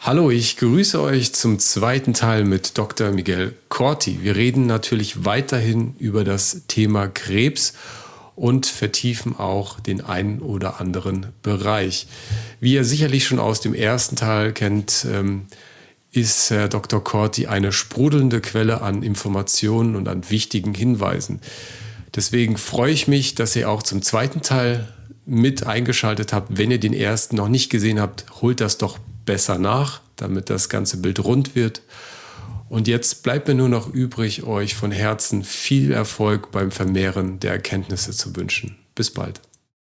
Hallo, ich grüße euch zum zweiten Teil mit Dr. Miguel Corti. Wir reden natürlich weiterhin über das Thema Krebs und vertiefen auch den einen oder anderen Bereich. Wie ihr sicherlich schon aus dem ersten Teil kennt, ist Herr Dr. Corti eine sprudelnde Quelle an Informationen und an wichtigen Hinweisen. Deswegen freue ich mich, dass ihr auch zum zweiten Teil mit eingeschaltet habt. Wenn ihr den ersten noch nicht gesehen habt, holt das doch besser nach, damit das ganze Bild rund wird. Und jetzt bleibt mir nur noch übrig, euch von Herzen viel Erfolg beim Vermehren der Erkenntnisse zu wünschen. Bis bald.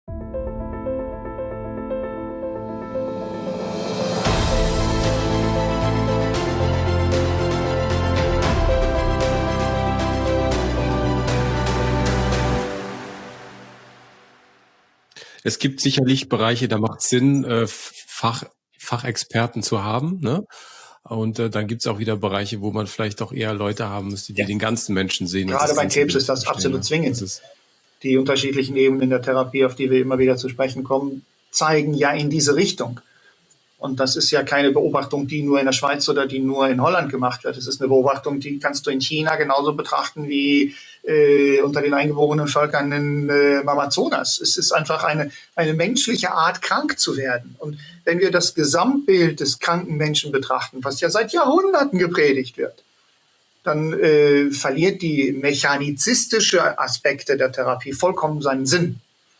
Es gibt sicherlich Bereiche, da macht es Sinn, Fachexperten zu haben, ne? Und dann gibt es auch wieder Bereiche, wo man vielleicht doch eher Leute haben müsste, die den ganzen Menschen sehen. Gerade bei Krebs ist das absolut zwingend. Die unterschiedlichen Ebenen der Therapie, auf die wir immer wieder zu sprechen kommen, zeigen ja in diese Richtung. Und das ist ja keine Beobachtung, die nur in der Schweiz oder die nur in Holland gemacht wird. Es ist eine Beobachtung, die kannst du in China genauso betrachten wie unter den eingeborenen Völkern im Amazonas. Es ist einfach eine menschliche Art, krank zu werden. Und wenn wir das Gesamtbild des kranken Menschen betrachten, was ja seit Jahrhunderten gepredigt wird, dann verliert die mechanizistische Aspekte der Therapie vollkommen seinen Sinn.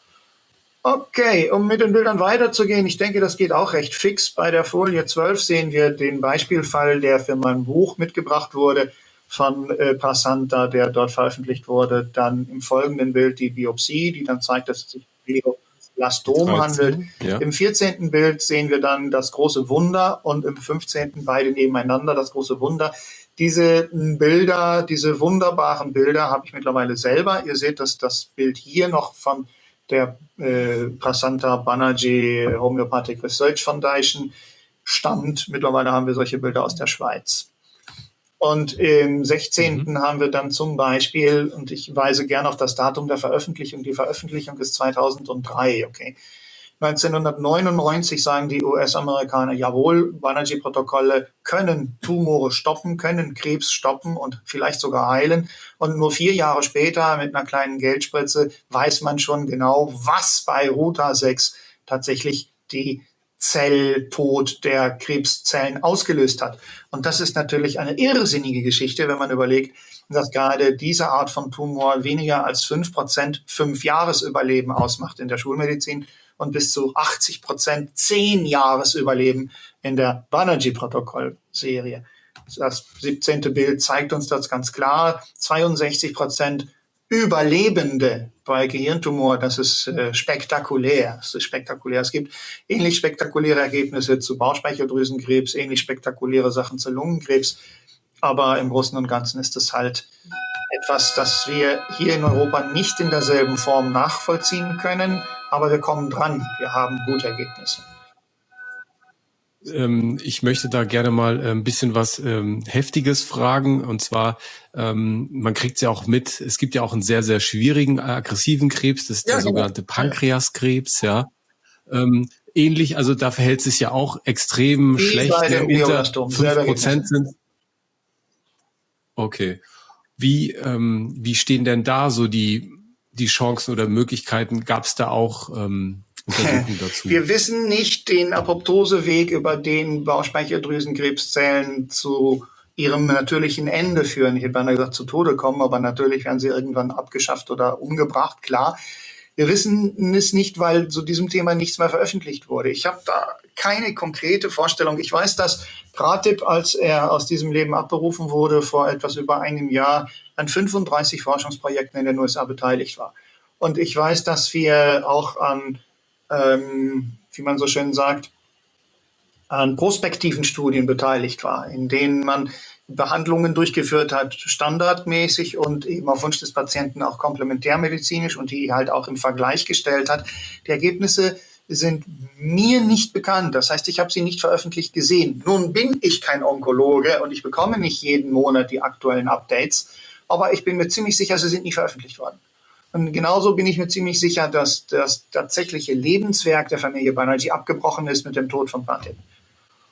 Okay, um mit den Bildern weiterzugehen, ich denke, das geht auch recht fix. Bei der Folie 12 sehen wir den Beispielfall, der für mein Buch mitgebracht wurde von Prasanta, der dort veröffentlicht wurde. Dann im folgenden Bild die Biopsie, die dann zeigt, dass es sich um Glioblastom handelt. Ja. Im 14. Bild sehen wir dann das große Wunder und im 15. beide nebeneinander das große Wunder. Diese Bilder, diese wunderbaren Bilder habe ich mittlerweile selber. Ihr seht, dass das Bild hier noch von der Prasanta Banerjee Homeopathic Research Foundation stammt. Mittlerweile haben wir solche Bilder aus der Schweiz. Und im 16. haben wir dann zum Beispiel, und ich weise gerne auf das Datum der Veröffentlichung, die Veröffentlichung ist 2003, okay. 1999 sagen die US-Amerikaner, jawohl, Banerjee-Protokolle können Tumore stoppen, können Krebs stoppen und vielleicht sogar heilen. Und nur 4 Jahre später mit einer kleinen Geldspritze weiß man schon genau, was bei Ruta 6 tatsächlich die Zelltod der Krebszellen ausgelöst hat. Und das ist natürlich eine irrsinnige Geschichte, wenn man überlegt, dass gerade diese Art von Tumor weniger als 5% 5-Jahres-Überleben ausmacht in der Schulmedizin und bis zu 80% 10-Jahres-Überleben in der Banerjee-Protokoll-Serie. Das 17. Bild zeigt uns das ganz klar. 62% Überlebende bei Gehirntumor, das ist spektakulär. Das ist spektakulär. Es gibt ähnlich spektakuläre Ergebnisse zu Bauchspeicheldrüsenkrebs, ähnlich spektakuläre Sachen zu Lungenkrebs. Aber im Großen und Ganzen ist es halt etwas, das wir hier in Europa nicht in derselben Form nachvollziehen können. Aber wir kommen dran. Wir haben gute Ergebnisse. Ich möchte da gerne mal ein bisschen was Heftiges fragen. Und zwar, man kriegt es ja auch mit, es gibt ja auch einen sehr, sehr schwierigen, aggressiven Krebs, das ist der sogenannte Pankreaskrebs, ja. Ähnlich, also da verhält es sich ja auch extrem schlecht, unter 5% sind. Okay. Wie stehen denn da so die Chancen oder Möglichkeiten? Gab es da auch dazu? Wir wissen nicht den Apoptoseweg, über den Bauchspeicheldrüsenkrebszellen zu ihrem natürlichen Ende führen. Ich hätte beinahe gesagt, zu Tode kommen, aber natürlich werden sie irgendwann abgeschafft oder umgebracht, klar. Wir wissen es nicht, weil zu diesem Thema nichts mehr veröffentlicht wurde. Ich habe da keine konkrete Vorstellung. Ich weiß, dass Pratip, als er aus diesem Leben abberufen wurde, vor etwas über einem Jahr an 35 Forschungsprojekten in den USA beteiligt war. Und ich weiß, dass wir auch an wie man so schön sagt, an prospektiven Studien beteiligt war, in denen man Behandlungen durchgeführt hat, standardmäßig und eben auf Wunsch des Patienten auch komplementärmedizinisch und die halt auch im Vergleich gestellt hat. Die Ergebnisse sind mir nicht bekannt. Das heißt, ich habe sie nicht veröffentlicht gesehen. Nun bin ich kein Onkologe und ich bekomme nicht jeden Monat die aktuellen Updates, aber ich bin mir ziemlich sicher, sie sind nie veröffentlicht worden. Und genauso bin ich mir ziemlich sicher, dass das tatsächliche Lebenswerk der Familie Banerjee abgebrochen ist mit dem Tod von Pratip.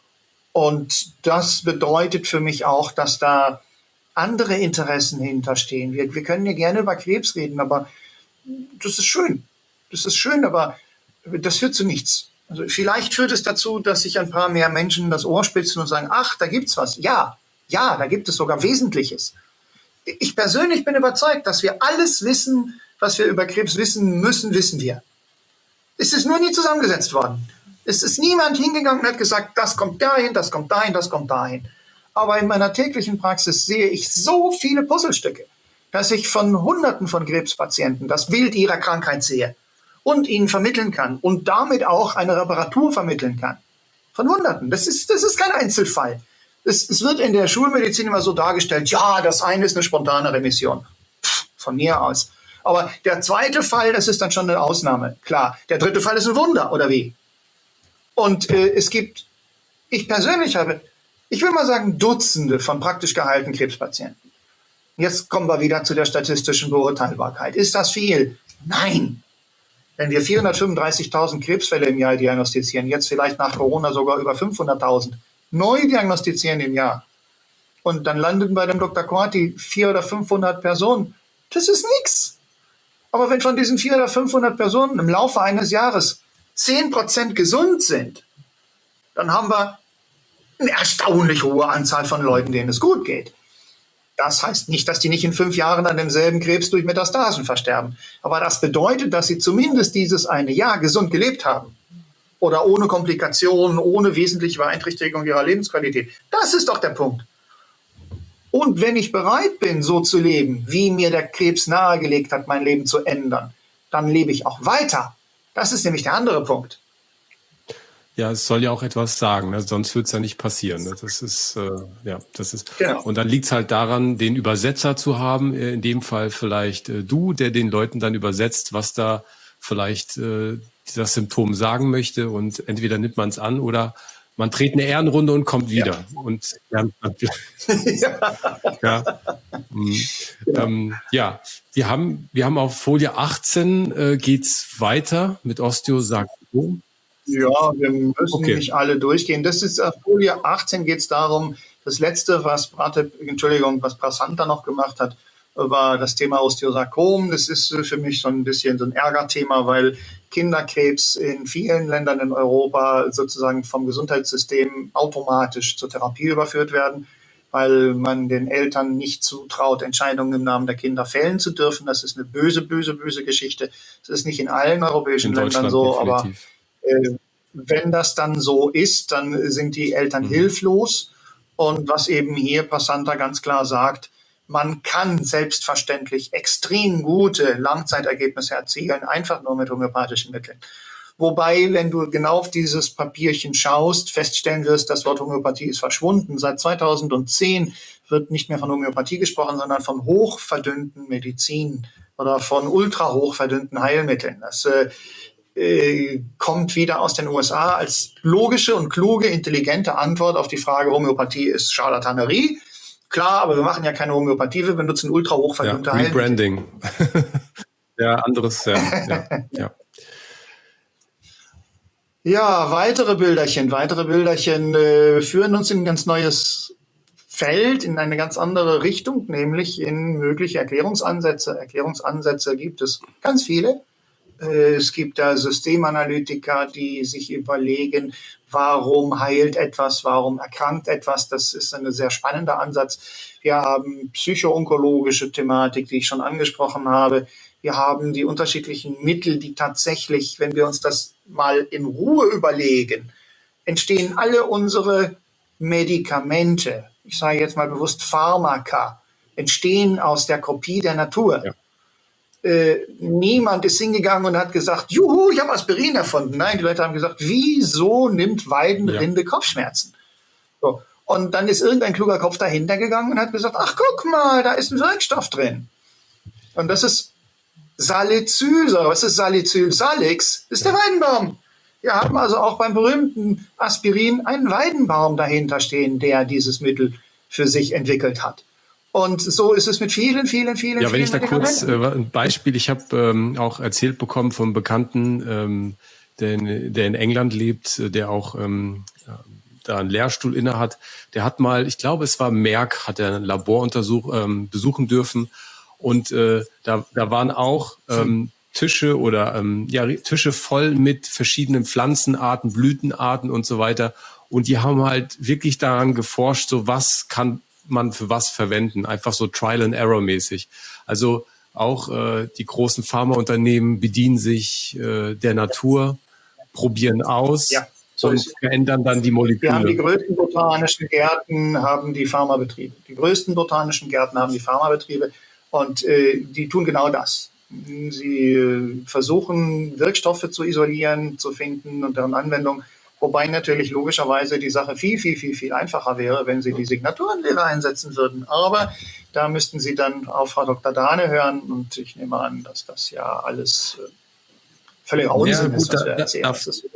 Und das bedeutet für mich auch, dass da andere Interessen hinterstehen. Wir können ja gerne über Krebs reden, aber das ist schön. Das ist schön, aber das führt zu nichts. Also vielleicht führt es dazu, dass sich ein paar mehr Menschen das Ohr spitzen und sagen, ach, da gibt's was. Ja, da gibt es sogar Wesentliches. Ich persönlich bin überzeugt, dass wir alles wissen, was wir über Krebs wissen müssen, wissen wir. Es ist nur nie zusammengesetzt worden. Es ist niemand hingegangen und hat gesagt, das kommt dahin, das kommt dahin, das kommt dahin. Aber in meiner täglichen Praxis sehe ich so viele Puzzlestücke, dass ich von Hunderten von Krebspatienten das Bild ihrer Krankheit sehe und ihnen vermitteln kann und damit auch eine Reparatur vermitteln kann. Von Hunderten. Das ist kein Einzelfall. Es wird in der Schulmedizin immer so dargestellt, ja, das eine ist eine spontane Remission. Von mir aus. Aber der zweite Fall, das ist dann schon eine Ausnahme. Klar, der dritte Fall ist ein Wunder, oder wie? Und ich persönlich habe, ich will mal sagen, Dutzende von praktisch geheilten Krebspatienten. Jetzt kommen wir wieder zu der statistischen Beurteilbarkeit. Ist das viel? Nein. Wenn wir 435.000 Krebsfälle im Jahr diagnostizieren, jetzt vielleicht nach Corona sogar über 500.000, neu diagnostizieren im Jahr, und dann landen bei dem Dr. Corti 400 oder 500 Personen, das ist nichts. Aber wenn von diesen 400 oder 500 Personen im Laufe eines Jahres 10% gesund sind, dann haben wir eine erstaunlich hohe Anzahl von Leuten, denen es gut geht. Das heißt nicht, dass die nicht in 5 Jahren an demselben Krebs durch Metastasen versterben. Aber das bedeutet, dass sie zumindest dieses eine Jahr gesund gelebt haben. Oder ohne Komplikationen, ohne wesentliche Beeinträchtigung ihrer Lebensqualität. Das ist doch der Punkt. Und wenn ich bereit bin, so zu leben, wie mir der Krebs nahegelegt hat, mein Leben zu ändern, dann lebe ich auch weiter. Das ist nämlich der andere Punkt. Ja, es soll ja auch etwas sagen, ne? Sonst wird es ja nicht passieren. Ne? Das ist genau. Und dann liegt es halt daran, den Übersetzer zu haben, in dem Fall vielleicht du, der den Leuten dann übersetzt, was da vielleicht das Symptom sagen möchte, und entweder nimmt man es an oder man dreht eine Ehrenrunde und kommt wieder. Ja. Und wir haben auf Folie 18 geht's weiter mit Osteosarkom. Ja, wir müssen nicht alle durchgehen. Das ist Folie 18, geht es darum, das letzte, was Prasanta noch gemacht hat, war das Thema Osteosarkom. Das ist für mich so ein bisschen so ein Ärgerthema, weil Kinderkrebs in vielen Ländern in Europa sozusagen vom Gesundheitssystem automatisch zur Therapie überführt werden, weil man den Eltern nicht zutraut, Entscheidungen im Namen der Kinder fällen zu dürfen. Das ist eine böse, böse, böse Geschichte. Das ist nicht in allen europäischen Ländern so, aber wenn das dann so ist, dann sind die Eltern hilflos. Und was eben hier Prasanta ganz klar sagt, man kann selbstverständlich extrem gute Langzeitergebnisse erzielen, einfach nur mit homöopathischen Mitteln. Wobei, wenn du genau auf dieses Papierchen schaust, feststellen wirst, das Wort Homöopathie ist verschwunden. Seit 2010 wird nicht mehr von Homöopathie gesprochen, sondern von hochverdünnten Medizin oder von ultra hochverdünnten Heilmitteln. Das kommt wieder aus den USA als logische und kluge, intelligente Antwort auf die Frage, Homöopathie ist Scharlatanerie. Klar, aber wir machen ja keine Homöopathie, wir benutzen ultra hochverdünnte Heilmittel. Rebranding. Ja. Ja, weitere Bilderchen führen uns in ein ganz neues Feld, in eine ganz andere Richtung, nämlich in mögliche Erklärungsansätze. Erklärungsansätze gibt es ganz viele. Es gibt da Systemanalytiker, die sich überlegen, warum heilt etwas, warum erkrankt etwas. Das ist ein sehr spannender Ansatz. Wir haben psycho-onkologische Thematik, die ich schon angesprochen habe. Wir haben die unterschiedlichen Mittel, die tatsächlich, wenn wir uns das mal in Ruhe überlegen, entstehen alle unsere Medikamente, ich sage jetzt mal bewusst Pharmaka, entstehen aus der Kopie der Natur. Ja. Niemand ist hingegangen und hat gesagt, juhu, ich habe Aspirin erfunden. Nein, die Leute haben gesagt, wieso nimmt Weidenrinde Kopfschmerzen? So. Und dann ist irgendein kluger Kopf dahinter gegangen und hat gesagt, ach, guck mal, da ist ein Wirkstoff drin. Und das ist Salicylsäure. Was ist Salicyl? Salix ist der Weidenbaum. Wir haben also auch beim berühmten Aspirin einen Weidenbaum dahinter stehen, der dieses Mittel für sich entwickelt hat. Und so ist es mit vielen. Ja, wenn ich da kurz ein Beispiel, ich habe auch erzählt bekommen vom Bekannten, der in England lebt, der auch da einen Lehrstuhl inne hat, der hat mal, ich glaube, es war Merck, hat er ein Labor besuchen dürfen. Und da waren auch Tische oder Tische voll mit verschiedenen Pflanzenarten, Blütenarten und so weiter. Und die haben halt wirklich daran geforscht, so was kann man für was verwenden. Einfach so Trial-and-Error-mäßig. Also auch die großen Pharmaunternehmen bedienen sich der Natur, probieren aus und verändern dann die Moleküle. Wir haben die größten botanischen Gärten, haben die Pharmabetriebe. Die größten botanischen Gärten haben die Pharmabetriebe und die tun genau das. Sie versuchen, Wirkstoffe zu isolieren, zu finden und deren Anwendung. Wobei natürlich logischerweise die Sache viel, viel, viel, viel einfacher wäre, wenn Sie die Signaturenlehre einsetzen würden. Aber da müssten Sie dann auf Frau Dr. Dahne hören. Und ich nehme an, dass das ja alles völliger Unsinn ist, was wir erzählen.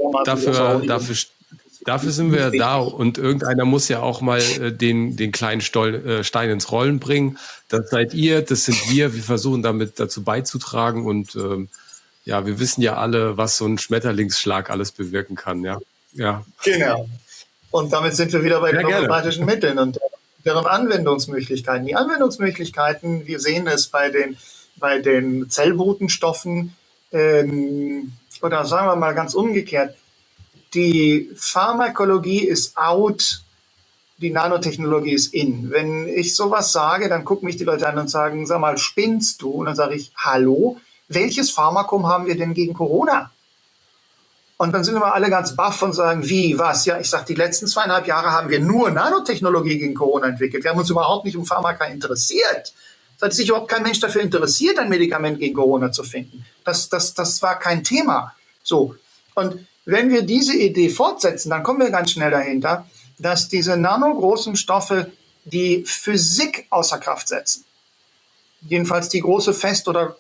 Dafür sind wir da. Und irgendeiner muss ja auch mal den kleinen Stein ins Rollen bringen. Das seid ihr, das sind wir. Wir versuchen damit dazu beizutragen. Und wir wissen ja alle, was so ein Schmetterlingsschlag alles bewirken kann. Ja. Genau. Und damit sind wir wieder bei den homöopathischen Mitteln und deren Anwendungsmöglichkeiten. Die Anwendungsmöglichkeiten, wir sehen es bei den Zellbotenstoffen oder sagen wir mal ganz umgekehrt, die Pharmakologie ist out, die Nanotechnologie ist in. Wenn ich sowas sage, dann gucken mich die Leute an und sagen, sag mal, spinnst du? Und dann sage ich, hallo, welches Pharmakum haben wir denn gegen Corona? Und dann sind wir alle ganz baff und sagen, wie, was? Ja, ich sage, die letzten 2,5 Jahre haben wir nur Nanotechnologie gegen Corona entwickelt. Wir haben uns überhaupt nicht um Pharmaka interessiert. Es hat sich überhaupt kein Mensch dafür interessiert, ein Medikament gegen Corona zu finden. Das war kein Thema. So. Und wenn wir diese Idee fortsetzen, dann kommen wir ganz schnell dahinter, dass diese nanogroßen Stoffe die Physik außer Kraft setzen. Jedenfalls die große Fest- oder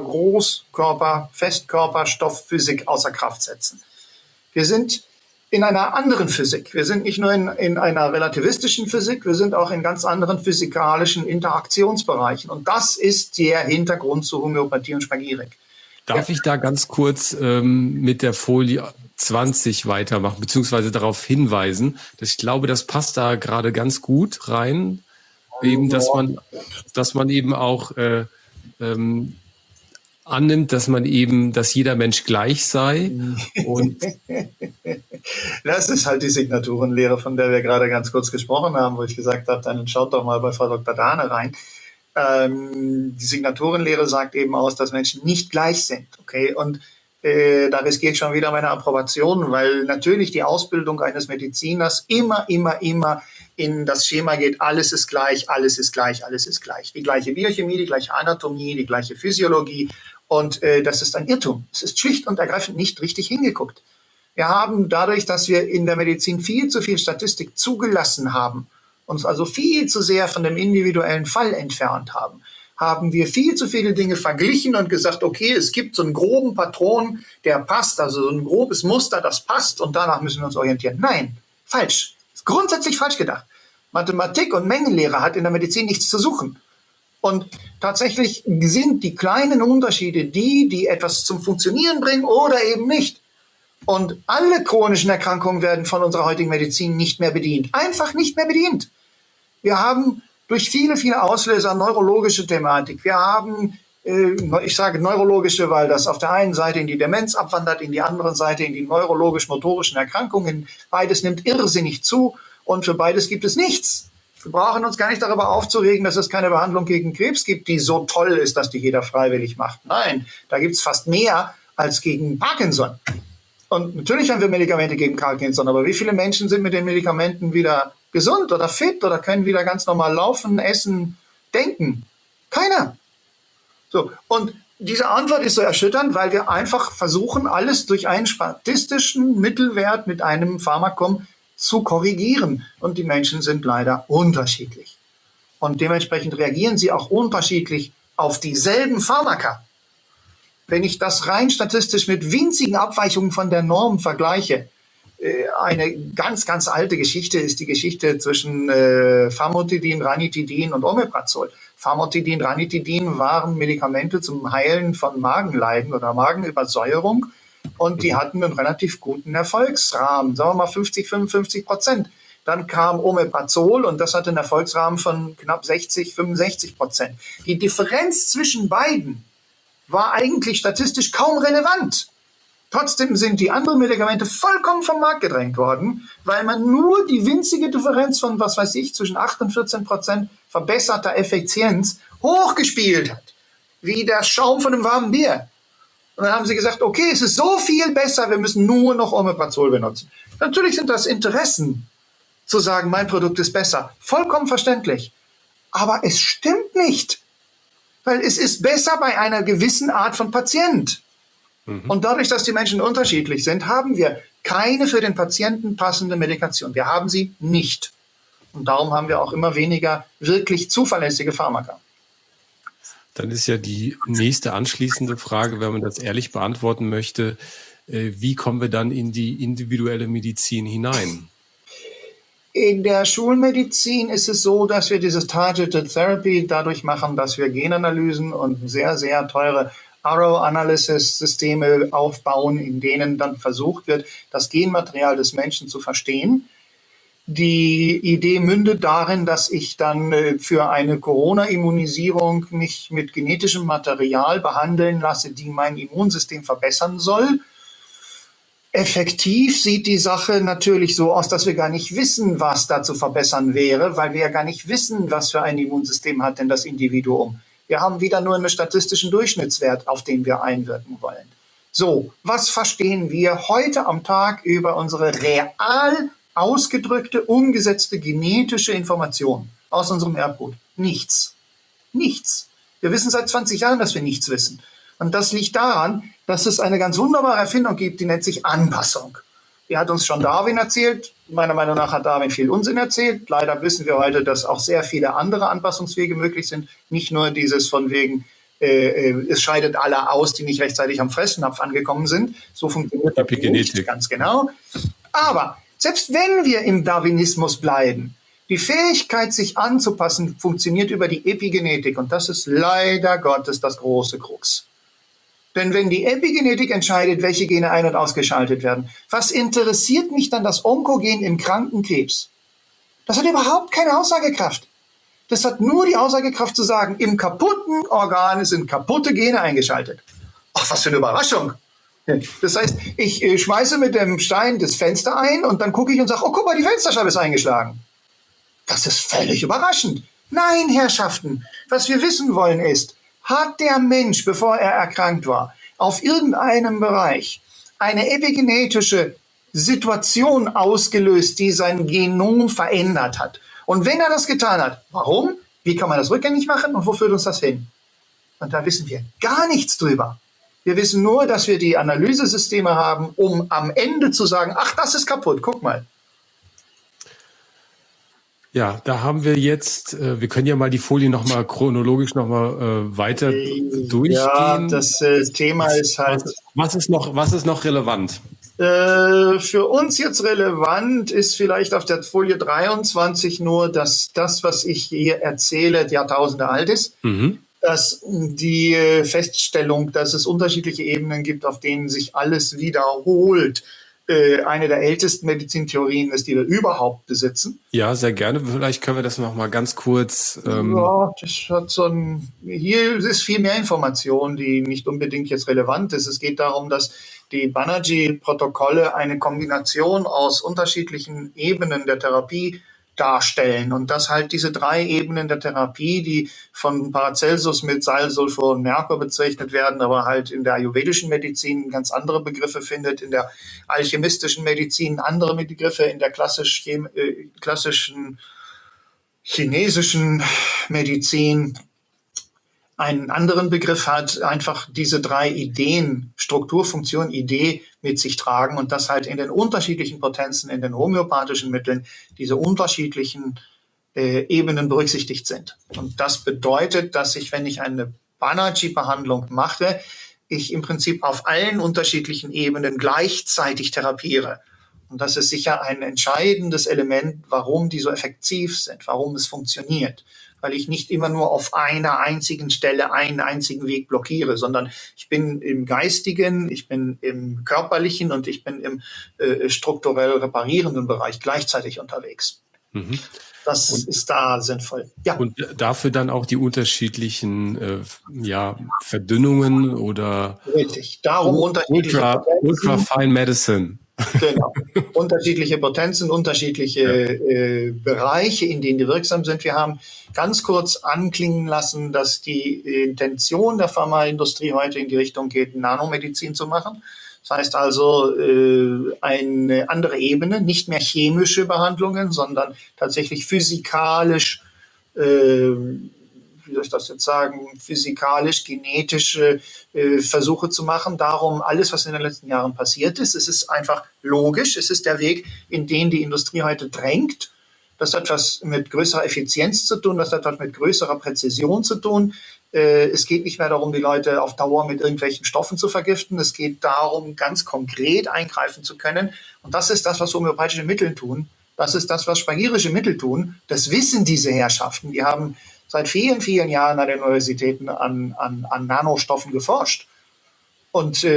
Festkörperstoffphysik außer Kraft setzen. Wir sind in einer anderen Physik. Wir sind nicht nur in einer relativistischen Physik, wir sind auch in ganz anderen physikalischen Interaktionsbereichen. Und das ist der Hintergrund zu Homöopathie und Spagyrik. Darf ich da ganz kurz mit der Folie 20 weitermachen, beziehungsweise darauf hinweisen, dass ich glaube, das passt da gerade ganz gut rein. Eben, dass man eben auch annimmt, dass jeder Mensch gleich sei. Und das ist halt die Signaturenlehre, von der wir gerade ganz kurz gesprochen haben, wo ich gesagt habe, dann schaut doch mal bei Frau Dr. Dahne rein. Die Signaturenlehre sagt eben aus, dass Menschen nicht gleich sind. Okay? Und da riskiere ich schon wieder meine Approbation, weil natürlich die Ausbildung eines Mediziners immer in das Schema geht, alles ist gleich, alles ist gleich, alles ist gleich. Die gleiche Biochemie, die gleiche Anatomie, die gleiche Physiologie. Und das ist ein Irrtum. Es ist schlicht und ergreifend nicht richtig hingeguckt. Wir haben dadurch, dass wir in der Medizin viel zu viel Statistik zugelassen haben, uns also viel zu sehr von dem individuellen Fall entfernt haben wir viel zu viele Dinge verglichen und gesagt, okay, es gibt so einen groben Patron, der passt, also so ein grobes Muster, das passt und danach müssen wir uns orientieren. Nein, falsch. Ist grundsätzlich falsch gedacht. Mathematik und Mengenlehre hat in der Medizin nichts zu suchen. Und tatsächlich sind die kleinen Unterschiede die etwas zum Funktionieren bringen oder eben nicht. Und alle chronischen Erkrankungen werden von unserer heutigen Medizin nicht mehr bedient. Einfach nicht mehr bedient. Wir haben durch viele, viele Auslöser neurologische Thematik. Wir haben, ich sage neurologische, weil das auf der einen Seite in die Demenz abwandert, in die andere Seite in die neurologisch-motorischen Erkrankungen. Beides nimmt irrsinnig zu und für beides gibt es nichts. Wir brauchen uns gar nicht darüber aufzuregen, dass es keine Behandlung gegen Krebs gibt, die so toll ist, dass die jeder freiwillig macht. Nein, da gibt es fast mehr als gegen Parkinson. Und natürlich haben wir Medikamente gegen Parkinson, aber wie viele Menschen sind mit den Medikamenten wieder gesund oder fit oder können wieder ganz normal laufen, essen, denken? Keiner. So, und diese Antwort ist so erschütternd, weil wir einfach versuchen, alles durch einen statistischen Mittelwert mit einem Pharmakum zu korrigieren. Und die Menschen sind leider unterschiedlich. Und dementsprechend reagieren sie auch unterschiedlich auf dieselben Pharmaka. Wenn ich das rein statistisch mit winzigen Abweichungen von der Norm vergleiche, eine ganz, ganz alte Geschichte ist die Geschichte zwischen Famotidin, Ranitidin und Omeprazol. Famotidin, Ranitidin waren Medikamente zum Heilen von Magenleiden oder Magenübersäuerung. und die hatten einen relativ guten Erfolgsrahmen, sagen wir mal 50-55%. Dann kam Omeprazol und das hatte einen Erfolgsrahmen von knapp 60-65%. Die Differenz zwischen beiden war eigentlich statistisch kaum relevant. Trotzdem sind die anderen Medikamente vollkommen vom Markt gedrängt worden, weil man nur die winzige Differenz von, was weiß ich, zwischen 8 und 14% verbesserter Effizienz hochgespielt hat. Wie der Schaum von einem warmen Bier. Und dann haben sie gesagt, okay, es ist so viel besser, wir müssen nur noch Omeprazol benutzen. Natürlich sind das Interessen, zu sagen, mein Produkt ist besser. Vollkommen verständlich. Aber es stimmt nicht. Weil es ist besser bei einer gewissen Art von Patient. Und dadurch, dass die Menschen unterschiedlich sind, haben wir keine für den Patienten passende Medikation. Wir haben sie nicht. Und darum haben wir auch immer weniger wirklich zuverlässige Pharmaka. Dann ist ja die nächste anschließende Frage, wenn man das ehrlich beantworten möchte, wie kommen wir dann in die individuelle Medizin hinein? In der Schulmedizin ist es so, dass wir dieses Targeted Therapy dadurch machen, dass wir Genanalysen und sehr, sehr teure Arrow-Analysis-Systeme aufbauen, in denen dann versucht wird, das Genmaterial des Menschen zu verstehen. Die Idee mündet darin, dass ich dann für eine Corona-Immunisierung mich mit genetischem Material behandeln lasse, die mein Immunsystem verbessern soll. Effektiv sieht die Sache natürlich so aus, dass wir gar nicht wissen, was da zu verbessern wäre, weil wir ja gar nicht wissen, was für ein Immunsystem hat denn das Individuum. Wir haben wieder nur einen statistischen Durchschnittswert, auf den wir einwirken wollen. So, was verstehen wir heute am Tag über unsere real ausgedrückte, umgesetzte genetische Information aus unserem Erbgut? Nichts. Nichts. Wir wissen seit 20 Jahren, dass wir nichts wissen. Und das liegt daran, dass es eine ganz wunderbare Erfindung gibt, die nennt sich Anpassung. Die hat uns schon Darwin erzählt. Meiner Meinung nach hat Darwin viel Unsinn erzählt. Leider wissen wir heute, dass auch sehr viele andere Anpassungswege möglich sind. Nicht nur dieses von wegen, es scheidet alle aus, die nicht rechtzeitig am Fressnapf angekommen sind. So funktioniert das nicht ganz genau. Aber selbst wenn wir im Darwinismus bleiben, die Fähigkeit, sich anzupassen, funktioniert über die Epigenetik. Und das ist leider Gottes das große Krux. Denn wenn die Epigenetik entscheidet, welche Gene ein- und ausgeschaltet werden, was interessiert mich dann das Onkogen im kranken Krebs? Das hat überhaupt keine Aussagekraft. Das hat nur die Aussagekraft zu sagen, im kaputten Organ sind kaputte Gene eingeschaltet. Ach, was für eine Überraschung. Das heißt, ich schmeiße mit dem Stein das Fenster ein und dann gucke ich und sage, oh, guck mal, die Fensterscheibe ist eingeschlagen. Das ist völlig überraschend. Nein, Herrschaften, was wir wissen wollen ist, hat der Mensch, bevor er erkrankt war, auf irgendeinem Bereich eine epigenetische Situation ausgelöst, die sein Genom verändert hat? Und wenn er das getan hat, warum? Wie kann man das rückgängig machen und wo führt uns das hin? Und da wissen wir gar nichts drüber. Wir wissen nur, dass wir die Analysesysteme haben, um am Ende zu sagen, ach, das ist kaputt, guck mal. Ja, da haben wir jetzt, wir können ja mal die Folie nochmal chronologisch nochmal weiter durchgehen. Ja, das Thema ist halt... Was ist noch relevant? Für uns jetzt relevant ist vielleicht auf der Folie 23 nur, dass das, was ich hier erzähle, Jahrtausende alt ist. Dass die Feststellung, dass es unterschiedliche Ebenen gibt, auf denen sich alles wiederholt, eine der ältesten Medizintheorien ist, die wir überhaupt besitzen. Ja, sehr gerne. Vielleicht können wir das noch mal ganz kurz... Ja, das hat hier ist viel mehr Information, die nicht unbedingt jetzt relevant ist. Es geht darum, dass die Banerjee-Protokolle eine Kombination aus unterschiedlichen Ebenen der Therapie darstellen und dass halt diese 3 Ebenen der Therapie, die von Paracelsus mit Salsulfur und Merkur bezeichnet werden, aber halt in der ayurvedischen Medizin ganz andere Begriffe findet, in der alchemistischen Medizin andere Begriffe, in der klassischen chinesischen Medizin einen anderen Begriff hat, einfach diese 3 Ideen, Struktur, Funktion, Idee mit sich tragen und dass halt in den unterschiedlichen Potenzen, in den homöopathischen Mitteln diese unterschiedlichen Ebenen berücksichtigt sind. Und das bedeutet, dass ich, wenn ich eine Banerjee-Behandlung mache, ich im Prinzip auf allen unterschiedlichen Ebenen gleichzeitig therapiere. Und das ist sicher ein entscheidendes Element, warum die so effektiv sind, warum es funktioniert. Weil ich nicht immer nur auf einer einzigen Stelle einen einzigen Weg blockiere, sondern ich bin im Geistigen, ich bin im Körperlichen und ich bin im strukturell reparierenden Bereich gleichzeitig unterwegs. Mhm. Das ist da sinnvoll. Ja. Und dafür dann auch die unterschiedlichen Verdünnungen oder richtig. Darum unterschiedliche Ultra Fine Medicine. Genau. Unterschiedliche Potenzen, unterschiedliche Bereiche, in denen die wirksam sind. Wir haben ganz kurz anklingen lassen, dass die Intention der Pharmaindustrie heute in die Richtung geht, Nanomedizin zu machen. Das heißt also eine andere Ebene, nicht mehr chemische Behandlungen, sondern tatsächlich physikalisch, wie soll ich das jetzt sagen, physikalisch-genetische Versuche zu machen. Darum alles, was in den letzten Jahren passiert ist. Es ist einfach logisch. Es ist der Weg, in den die Industrie heute drängt. Das hat was mit größerer Effizienz zu tun. Das hat was mit größerer Präzision zu tun. Es geht nicht mehr darum, die Leute auf Dauer mit irgendwelchen Stoffen zu vergiften. Es geht darum, ganz konkret eingreifen zu können. Und das ist das, was homöopathische Mittel tun. Das ist das, was spagyrische Mittel tun. Das wissen diese Herrschaften. Die haben seit vielen, vielen Jahren an den Universitäten an Nanostoffen geforscht. Und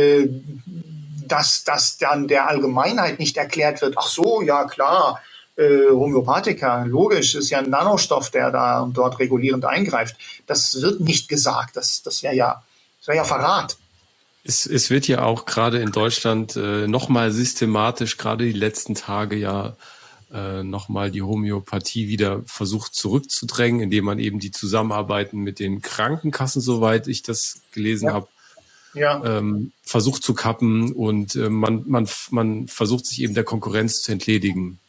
dass das dann der Allgemeinheit nicht erklärt wird, ach so, ja klar, Homöopathika, logisch, ist ja ein Nanostoff, der da und dort regulierend eingreift. Das wird nicht gesagt. Das wäre ja Verrat. Es wird ja auch gerade in Deutschland nochmal systematisch, gerade die letzten Tage nochmal die Homöopathie wieder versucht zurückzudrängen, indem man eben die Zusammenarbeiten mit den Krankenkassen, soweit ich das gelesen habe, versucht zu kappen und man versucht sich eben der Konkurrenz zu entledigen.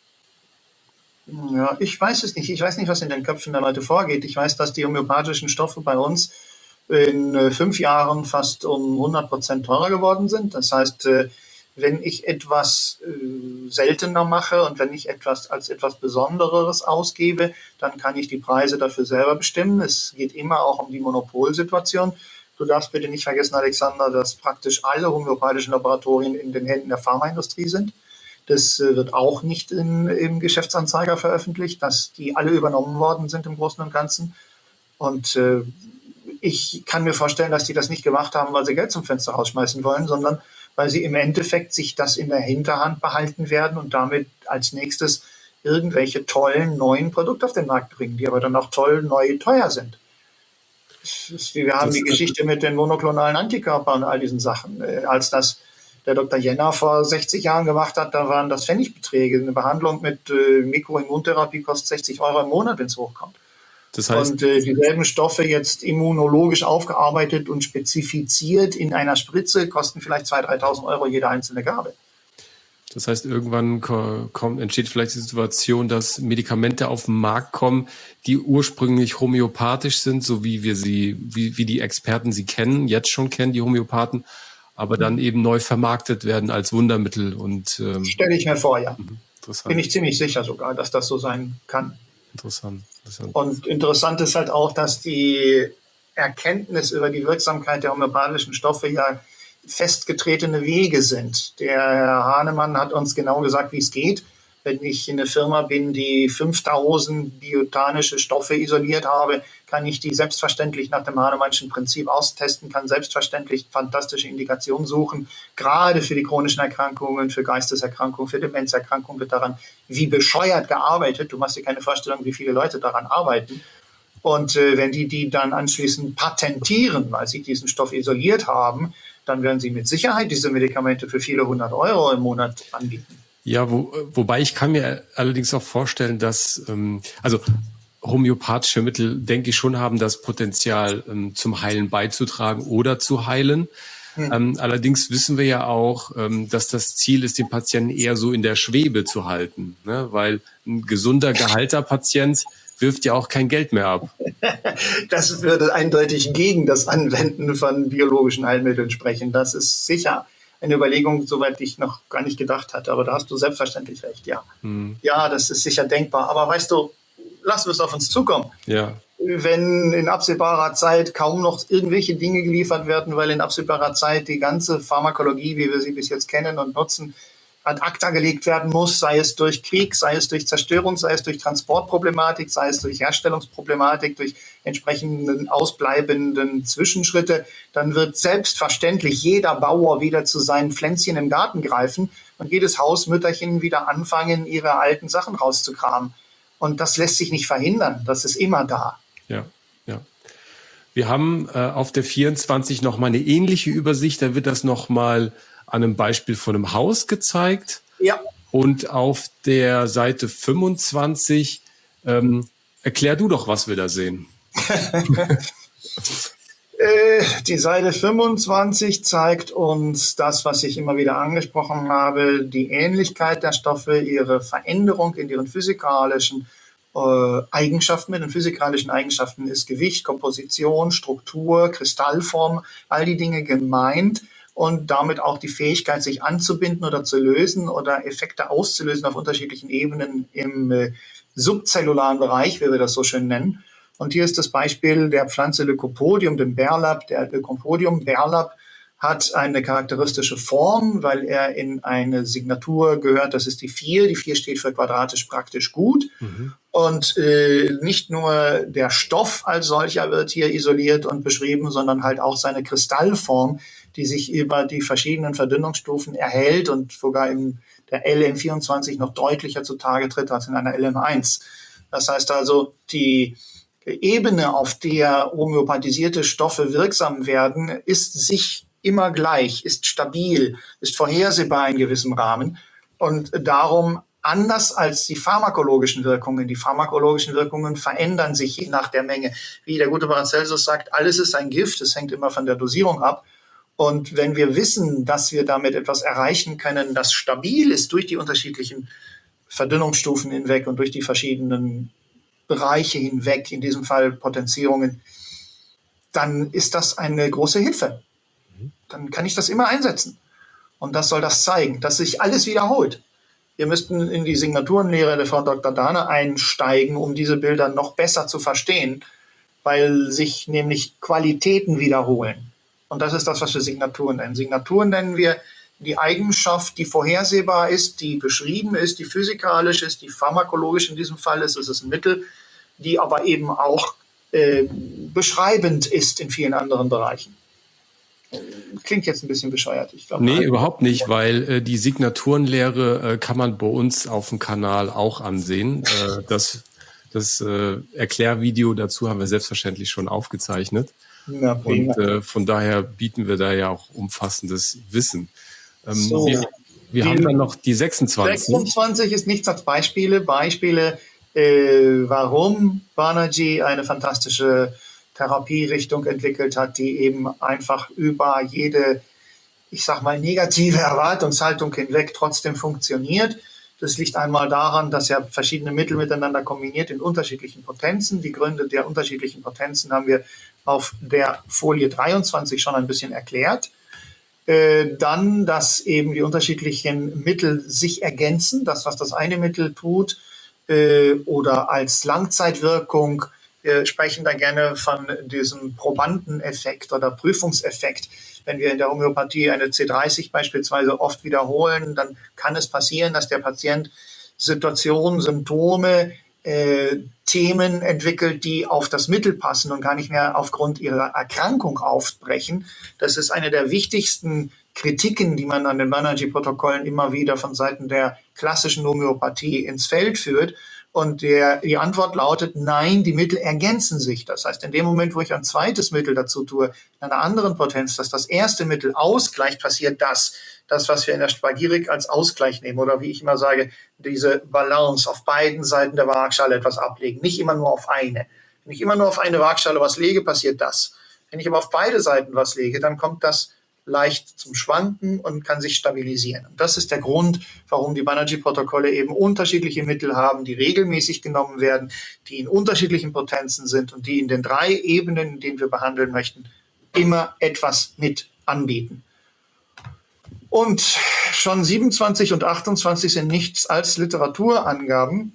Ja, ich weiß es nicht. Ich weiß nicht, was in den Köpfen der Leute vorgeht. Ich weiß, dass die homöopathischen Stoffe bei uns in 5 Jahren fast um 100% teurer geworden sind. Das heißt, wenn ich etwas seltener mache und wenn ich etwas als etwas Besondereres ausgebe, dann kann ich die Preise dafür selber bestimmen. Es geht immer auch um die Monopolsituation. Du darfst bitte nicht vergessen, Alexander, dass praktisch alle homöopathischen Laboratorien in den Händen der Pharmaindustrie sind. Das wird auch nicht im Geschäftsanzeiger veröffentlicht, dass die alle übernommen worden sind im Großen und Ganzen. Und ich kann mir vorstellen, dass die das nicht gemacht haben, weil sie Geld zum Fenster rausschmeißen wollen, sondern weil sie im Endeffekt sich das in der Hinterhand behalten werden und damit als nächstes irgendwelche tollen neuen Produkte auf den Markt bringen, die aber dann auch toll neu teuer sind. Wir haben die Geschichte mit den monoklonalen Antikörpern und all diesen Sachen. Als das der Dr. Jenner vor 60 Jahren gemacht hat, da waren das Pfennigbeträge. Eine Behandlung mit Mikroimmuntherapie kostet 60 € im Monat, wenn es hochkommt. Das heißt, und dieselben Stoffe jetzt immunologisch aufgearbeitet und spezifiziert in einer Spritze kosten vielleicht 2.000, 3.000 € jede einzelne Gabe. Das heißt, irgendwann entsteht vielleicht die Situation, dass Medikamente auf den Markt kommen, die ursprünglich homöopathisch sind, so wie wir sie, wie die Experten sie kennen, jetzt schon kennen, die Homöopathen, aber dann eben neu vermarktet werden als Wundermittel. Und stelle ich mir vor, ja. Bin ich ziemlich sicher sogar, dass das so sein kann. Interessant. Und interessant ist halt auch, dass die Erkenntnis über die Wirksamkeit der homöopathischen Stoffe ja festgetretene Wege sind. Der Herr Hahnemann hat uns genau gesagt, wie es geht. Wenn ich in einer Firma bin, die 5.000 biotanische Stoffe isoliert habe, kann ich die selbstverständlich nach dem Hahnemannschen Prinzip austesten, kann selbstverständlich fantastische Indikationen suchen. Gerade für die chronischen Erkrankungen, für Geisteserkrankungen, für Demenzerkrankungen wird daran wie bescheuert gearbeitet. Du machst dir keine Vorstellung, wie viele Leute daran arbeiten. Und wenn die dann anschließend patentieren, weil sie diesen Stoff isoliert haben, dann werden sie mit Sicherheit diese Medikamente für viele 100 € im Monat anbieten. Ja, wobei ich kann mir allerdings auch vorstellen, dass also homöopathische Mittel, denke ich, schon haben das Potenzial, zum Heilen beizutragen oder zu heilen. Allerdings wissen wir ja auch, dass das Ziel ist, den Patienten eher so in der Schwebe zu halten, ne? Weil ein gesunder, geheilter Patient wirft ja auch kein Geld mehr ab. Das würde eindeutig gegen das Anwenden von biologischen Heilmitteln sprechen. Das ist sicher eine Überlegung, soweit ich noch gar nicht gedacht hatte. Aber da hast du selbstverständlich recht, ja. Ja, das ist sicher denkbar. Aber weißt du, lassen wir es auf uns zukommen. Ja. Wenn in absehbarer Zeit kaum noch irgendwelche Dinge geliefert werden, weil in absehbarer Zeit die ganze Pharmakologie, wie wir sie bis jetzt kennen und nutzen, ad acta gelegt werden muss, sei es durch Krieg, sei es durch Zerstörung, sei es durch Transportproblematik, sei es durch Herstellungsproblematik, durch entsprechenden ausbleibenden Zwischenschritte, dann wird selbstverständlich jeder Bauer wieder zu seinen Pflänzchen im Garten greifen und jedes Hausmütterchen wieder anfangen, ihre alten Sachen rauszukramen. Und das lässt sich nicht verhindern, das ist immer da. Ja, ja. Wir haben auf der 24 noch mal eine ähnliche Übersicht, da wird das noch mal an einem Beispiel von einem Haus gezeigt. Ja. Und auf der Seite 25, erklär du doch, was wir da sehen. Die Seite 25 zeigt uns das, was ich immer wieder angesprochen habe, die Ähnlichkeit der Stoffe, ihre Veränderung in ihren physikalischen Eigenschaften. Mit den physikalischen Eigenschaften ist Gewicht, Komposition, Struktur, Kristallform, all die Dinge gemeint und damit auch die Fähigkeit, sich anzubinden oder zu lösen oder Effekte auszulösen auf unterschiedlichen Ebenen im subzellularen Bereich, wie wir das so schön nennen. Und hier ist das Beispiel der Pflanze Lycopodium, dem Bärlapp. Der Lycopodium Bärlapp hat eine charakteristische Form, weil er in eine Signatur gehört, das ist die 4. Die 4 steht für quadratisch praktisch gut. Mhm. Und nicht nur der Stoff als solcher wird hier isoliert und beschrieben, sondern halt auch seine Kristallform, die sich über die verschiedenen Verdünnungsstufen erhält und sogar in der LM24 noch deutlicher zutage tritt als in einer LM1. Das heißt also, die Ebene, auf der homöopathisierte Stoffe wirksam werden, ist sich immer gleich, ist stabil, ist vorhersehbar in gewissem Rahmen und darum anders als die pharmakologischen Wirkungen. Die pharmakologischen Wirkungen verändern sich je nach der Menge. Wie der gute Paracelsus sagt, alles ist ein Gift, es hängt immer von der Dosierung ab. Und wenn wir wissen, dass wir damit etwas erreichen können, das stabil ist durch die unterschiedlichen Verdünnungsstufen hinweg und durch die verschiedenen Bereiche hinweg, in diesem Fall Potenzierungen, dann ist das eine große Hilfe. Dann kann ich das immer einsetzen. Und das soll das zeigen, dass sich alles wiederholt. Wir müssten in die Signaturenlehre der Frau Dr. Dahne einsteigen, um diese Bilder noch besser zu verstehen, weil sich nämlich Qualitäten wiederholen. Und das ist das, was wir Signaturen nennen. Signaturen nennen wir die Eigenschaft, die vorhersehbar ist, die beschrieben ist, die physikalisch ist, die pharmakologisch in diesem Fall ist. Es ist ein Mittel, die aber eben auch beschreibend ist in vielen anderen Bereichen. Klingt jetzt ein bisschen bescheuert. Ich glaube, nee, überhaupt nicht, weil die Signaturenlehre kann man bei uns auf dem Kanal auch ansehen. Das Erklärvideo dazu haben wir selbstverständlich schon aufgezeichnet. Ja, und von daher bieten wir da ja auch umfassendes Wissen. So, wir haben dann noch die 26. 26 ist nichts als Beispiele, warum Banerjee eine fantastische Therapierichtung entwickelt hat, die eben einfach über jede, ich sag mal, negative Erwartungshaltung hinweg trotzdem funktioniert. Das liegt einmal daran, dass er verschiedene Mittel miteinander kombiniert in unterschiedlichen Potenzen. Die Gründe der unterschiedlichen Potenzen haben wir auf der Folie 23 schon ein bisschen erklärt. Dann, dass eben die unterschiedlichen Mittel sich ergänzen, das, was das eine Mittel tut, oder als Langzeitwirkung. Wir sprechen da gerne von diesem Probandeneffekt oder Prüfungseffekt. Wenn wir in der Homöopathie eine C30 beispielsweise oft wiederholen, dann kann es passieren, dass der Patient Situationen, Symptome, Themen entwickelt, die auf das Mittel passen und gar nicht mehr aufgrund ihrer Erkrankung aufbrechen. Das ist eine der wichtigsten Kritiken, die man an den Banerjee-Protokollen immer wieder von Seiten der klassischen Homöopathie ins Feld führt. Und die Antwort lautet, nein, die Mittel ergänzen sich. Das heißt, in dem Moment, wo ich ein zweites Mittel dazu tue, in einer anderen Potenz, dass das erste Mittel ausgleicht, passiert das, was wir in der Spagyrik als Ausgleich nehmen. Oder wie ich immer sage, diese Balance auf beiden Seiten der Waagschale etwas ablegen. Nicht immer nur auf eine. Wenn ich immer nur auf eine Waagschale was lege, passiert das. Wenn ich aber auf beide Seiten was lege, dann kommt das leicht zum Schwanken und kann sich stabilisieren. Und das ist der Grund, warum die Banerjee-Protokolle eben unterschiedliche Mittel haben, die regelmäßig genommen werden, die in unterschiedlichen Potenzen sind und die in den 3 Ebenen, in denen wir behandeln möchten, immer etwas mit anbieten. Und schon 27 und 28 sind nichts als Literaturangaben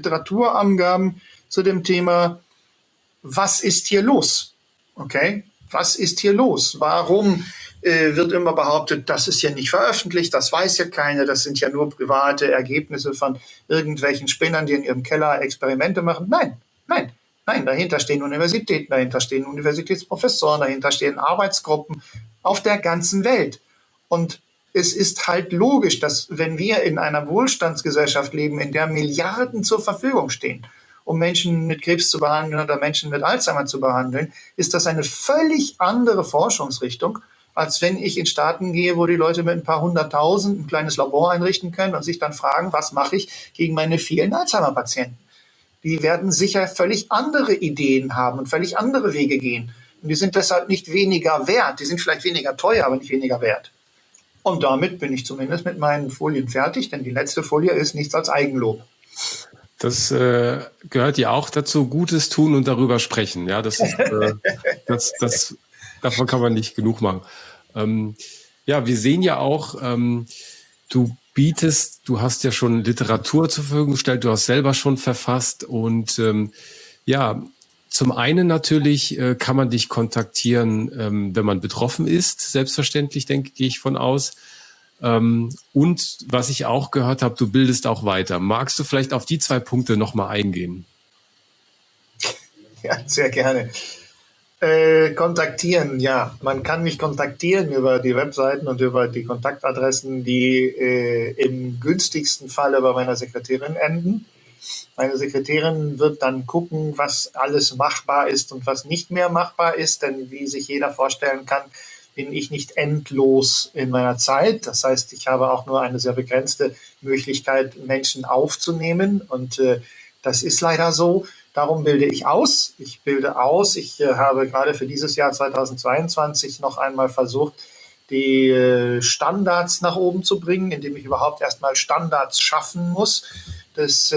zu dem Thema, was ist hier los? Okay? Was ist hier los? Warum wird immer behauptet, das ist ja nicht veröffentlicht, das weiß ja keiner, das sind ja nur private Ergebnisse von irgendwelchen Spinnern, die in ihrem Keller Experimente machen. Nein, nein, nein, dahinter stehen Universitäten, dahinter stehen Universitätsprofessoren, dahinter stehen Arbeitsgruppen auf der ganzen Welt. Und es ist halt logisch, dass wenn wir in einer Wohlstandsgesellschaft leben, in der Milliarden zur Verfügung stehen, um Menschen mit Krebs zu behandeln oder Menschen mit Alzheimer zu behandeln, ist das eine völlig andere Forschungsrichtung, als wenn ich in Staaten gehe, wo die Leute mit ein paar 100.000 ein kleines Labor einrichten können und sich dann fragen, was mache ich gegen meine vielen Alzheimer-Patienten? Die werden sicher völlig andere Ideen haben und völlig andere Wege gehen. Und die sind deshalb nicht weniger wert. Die sind vielleicht weniger teuer, aber nicht weniger wert. Und damit bin ich zumindest mit meinen Folien fertig, denn die letzte Folie ist nichts als Eigenlob. Das gehört ja auch dazu, Gutes tun und darüber sprechen. Ja, das ist, davon kann man nicht genug machen. Ja, wir sehen ja auch, du hast ja schon Literatur zur Verfügung gestellt, du hast selber schon verfasst und ja, zum einen natürlich kann man dich kontaktieren, wenn man betroffen ist, selbstverständlich, gehe ich von aus. Und was ich auch gehört habe, du bildest auch weiter. Magst du vielleicht auf die 2 Punkte nochmal eingehen? Ja, sehr gerne. Kontaktieren, ja. Man kann mich kontaktieren über die Webseiten und über die Kontaktadressen, die im günstigsten Falle bei meiner Sekretärin enden. Meine Sekretärin wird dann gucken, was alles machbar ist und was nicht mehr machbar ist, denn wie sich jeder vorstellen kann, bin ich nicht endlos in meiner Zeit. Das heißt, ich habe auch nur eine sehr begrenzte Möglichkeit, Menschen aufzunehmen und das ist leider so. Darum bilde ich aus. Ich bilde aus. Ich habe gerade für dieses Jahr 2022 noch einmal versucht, die Standards nach oben zu bringen, indem ich überhaupt erstmal Standards schaffen muss. Das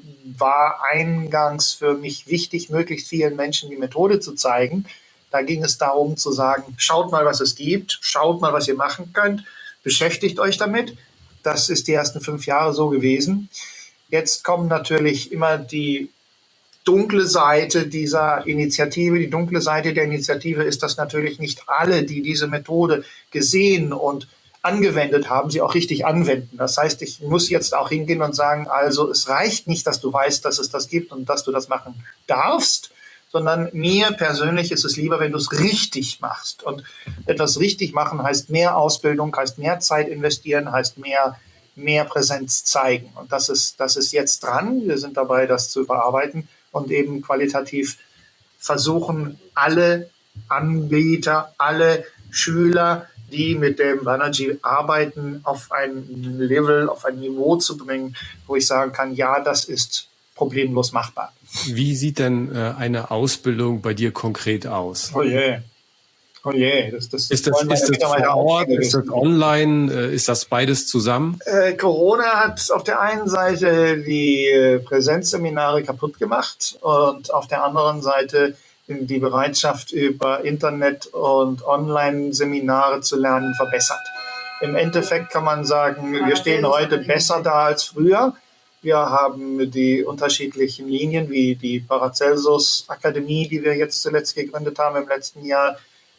war eingangs für mich wichtig, möglichst vielen Menschen die Methode zu zeigen. Da ging es darum zu sagen, schaut mal, was es gibt, schaut mal, was ihr machen könnt, beschäftigt euch damit. Das ist die ersten 5 Jahre so gewesen. Jetzt kommen natürlich immer die dunkle Seite dieser Initiative. Die dunkle Seite der Initiative ist, dass natürlich nicht alle, die diese Methode gesehen und angewendet haben, sie auch richtig anwenden. Das heißt, ich muss jetzt auch hingehen und sagen, also es reicht nicht, dass du weißt, dass es das gibt und dass du das machen darfst, sondern mir persönlich ist es lieber, wenn du es richtig machst. Und etwas richtig machen heißt mehr Ausbildung, heißt mehr Zeit investieren, heißt mehr Präsenz zeigen. Und das ist jetzt dran. Wir sind dabei, das zu überarbeiten und eben qualitativ versuchen, alle Anbieter, alle Schüler, die mit dem Banerjee arbeiten, auf ein Level, auf ein Niveau zu bringen, wo ich sagen kann, ja, das ist problemlos machbar. Wie sieht denn eine Ausbildung bei dir konkret aus? Oh je. Oh je. Ist das vor Ort, ist das online, ist das beides zusammen? Corona hat auf der einen Seite die Präsenzseminare kaputt gemacht und auf der anderen Seite die Bereitschaft, über Internet und Online-Seminare zu lernen, verbessert. Im Endeffekt kann man sagen, wir stehen heute besser da als früher. Wir haben die unterschiedlichen Linien, wie die Paracelsus Akademie, die wir jetzt zuletzt gegründet haben im letzten Jahr,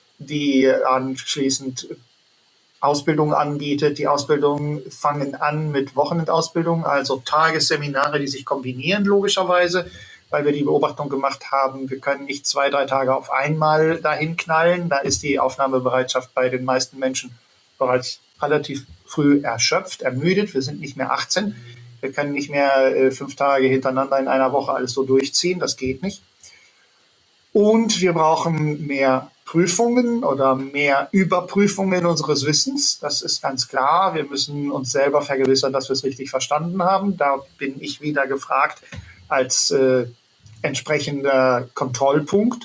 die anschließend Ausbildung anbietet. Die Ausbildungen fangen an mit Wochenendausbildung, also Tagesseminare, die sich kombinieren logischerweise, weil wir die Beobachtung gemacht haben, wir können nicht 2, 3 Tage auf einmal dahin knallen. Da ist die Aufnahmebereitschaft bei den meisten Menschen bereits relativ früh erschöpft, ermüdet. Wir sind nicht mehr 18. Wir können nicht mehr 5 Tage hintereinander in einer Woche alles so durchziehen. Das geht nicht. Und wir brauchen mehr Prüfungen oder mehr Überprüfungen unseres Wissens. Das ist ganz klar. Wir müssen uns selber vergewissern, dass wir es richtig verstanden haben. Da bin ich wieder gefragt als entsprechender Kontrollpunkt.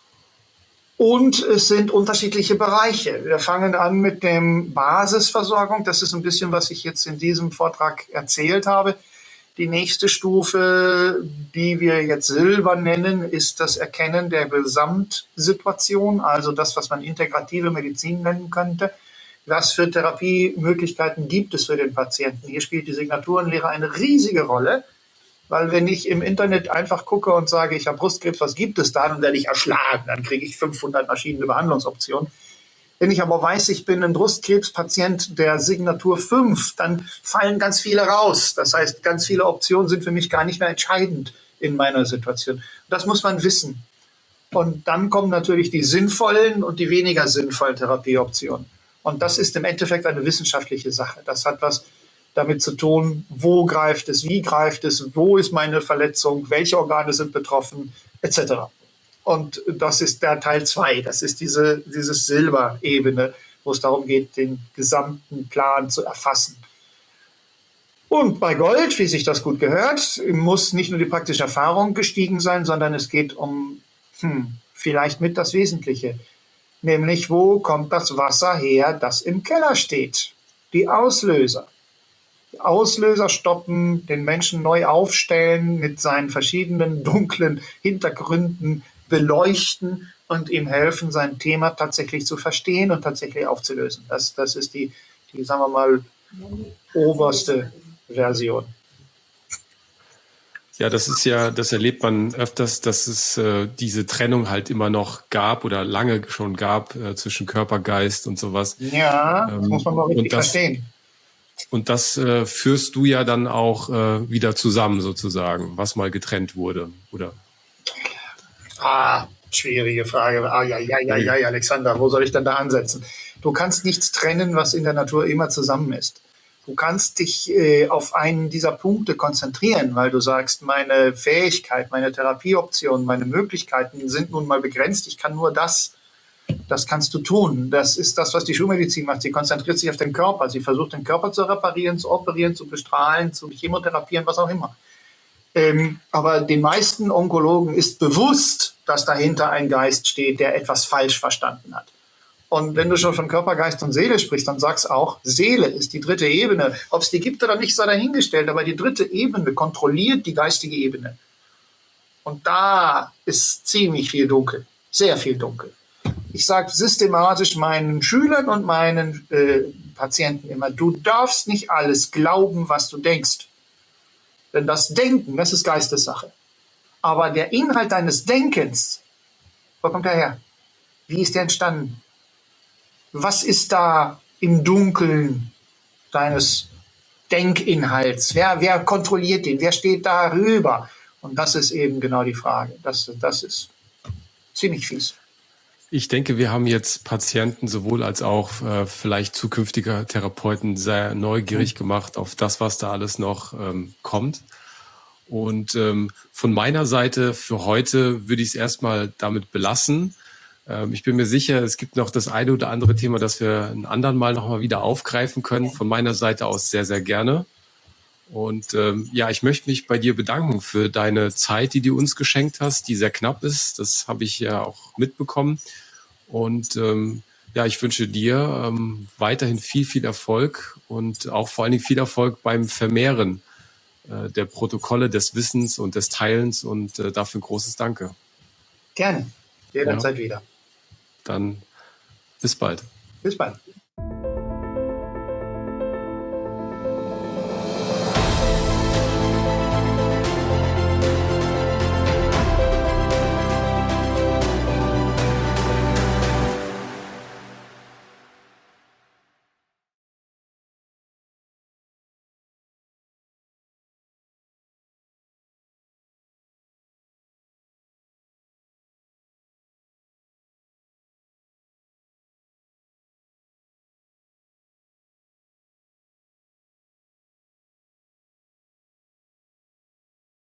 Und es sind unterschiedliche Bereiche. Wir fangen an mit dem Basisversorgung. Das ist ein bisschen, was ich jetzt in diesem Vortrag erzählt habe. Die nächste Stufe, die wir jetzt Silber nennen, ist das Erkennen der Gesamtsituation, also das, was man integrative Medizin nennen könnte. Was für Therapiemöglichkeiten gibt es für den Patienten? Hier spielt die Signaturenlehre eine riesige Rolle, weil wenn ich im Internet einfach gucke und sage, ich habe Brustkrebs, was gibt es da? Dann werde ich erschlagen, dann kriege ich 500 verschiedene Behandlungsoptionen. Wenn ich aber weiß, ich bin ein Brustkrebspatient der Signatur 5, dann fallen ganz viele raus. Das heißt, ganz viele Optionen sind für mich gar nicht mehr entscheidend in meiner Situation. Das muss man wissen. Und dann kommen natürlich die sinnvollen und die weniger sinnvollen Therapieoptionen. Und das ist im Endeffekt eine wissenschaftliche Sache. Das hat was damit zu tun, wo greift es, wie greift es, wo ist meine Verletzung, welche Organe sind betroffen, etc. Und das ist der Teil 2. Das ist diese Silberebene, wo es darum geht, den gesamten Plan zu erfassen. Und bei Gold, wie sich das gut gehört, muss nicht nur die praktische Erfahrung gestiegen sein, sondern es geht um vielleicht mit das Wesentliche. Nämlich, wo kommt das Wasser her, das im Keller steht? Die Auslöser. Die Auslöser stoppen, den Menschen neu aufstellen, mit seinen verschiedenen dunklen Hintergründen beleuchten und ihm helfen, sein Thema tatsächlich zu verstehen und tatsächlich aufzulösen. Das ist die, sagen wir mal, oberste Version. Ja, das erlebt man öfters, dass es diese Trennung halt immer noch gab oder lange schon gab zwischen Körper, Geist und sowas. Ja, das muss man mal richtig verstehen. Und das führst du ja dann auch wieder zusammen sozusagen, was mal getrennt wurde, oder? Schwierige Frage. Ja, Alexander, wo soll ich denn da ansetzen? Du kannst nichts trennen, was in der Natur immer zusammen ist. Du kannst dich auf einen dieser Punkte konzentrieren, weil du sagst, meine Fähigkeit, meine Therapieoptionen, meine Möglichkeiten sind nun mal begrenzt. Ich kann nur das. Das kannst du tun. Das ist das, was die Schulmedizin macht. Sie konzentriert sich auf den Körper. Sie versucht, den Körper zu reparieren, zu operieren, zu bestrahlen, zu chemotherapieren, was auch immer. Aber den meisten Onkologen ist bewusst, dass dahinter ein Geist steht, der etwas falsch verstanden hat. Und wenn du schon von Körper, Geist und Seele sprichst, dann sagst auch, Seele ist die dritte Ebene. Ob es die gibt oder nicht, sei dahingestellt. Aber die dritte Ebene kontrolliert die geistige Ebene. Und da ist ziemlich viel dunkel. Sehr viel dunkel. Ich sage systematisch meinen Schülern und meinen Patienten immer, du darfst nicht alles glauben, was du denkst. Denn das Denken, das ist Geistessache. Aber der Inhalt deines Denkens, wo kommt er her? Wie ist der entstanden? Was ist da im Dunkeln deines Denkinhalts? Wer kontrolliert den? Wer steht darüber? Und das ist eben genau die Frage. Das ist ziemlich fies. Ich denke, wir haben jetzt Patienten sowohl als auch vielleicht zukünftige Therapeuten sehr neugierig gemacht auf das, was da alles noch kommt. Und von meiner Seite für heute würde ich es erstmal damit belassen. Ich bin mir sicher, es gibt noch das eine oder andere Thema, das wir ein anderen Mal nochmal wieder aufgreifen können. Von meiner Seite aus sehr, sehr gerne. Und ich möchte mich bei dir bedanken für deine Zeit, die du uns geschenkt hast, die sehr knapp ist. Das habe ich ja auch mitbekommen. Und ich wünsche dir weiterhin viel, viel Erfolg und auch vor allen Dingen viel Erfolg beim Vermehren der Protokolle, des Wissens und des Teilens. Und dafür ein großes Danke. Gerne. Jederzeit wieder. Dann bis bald. Bis bald.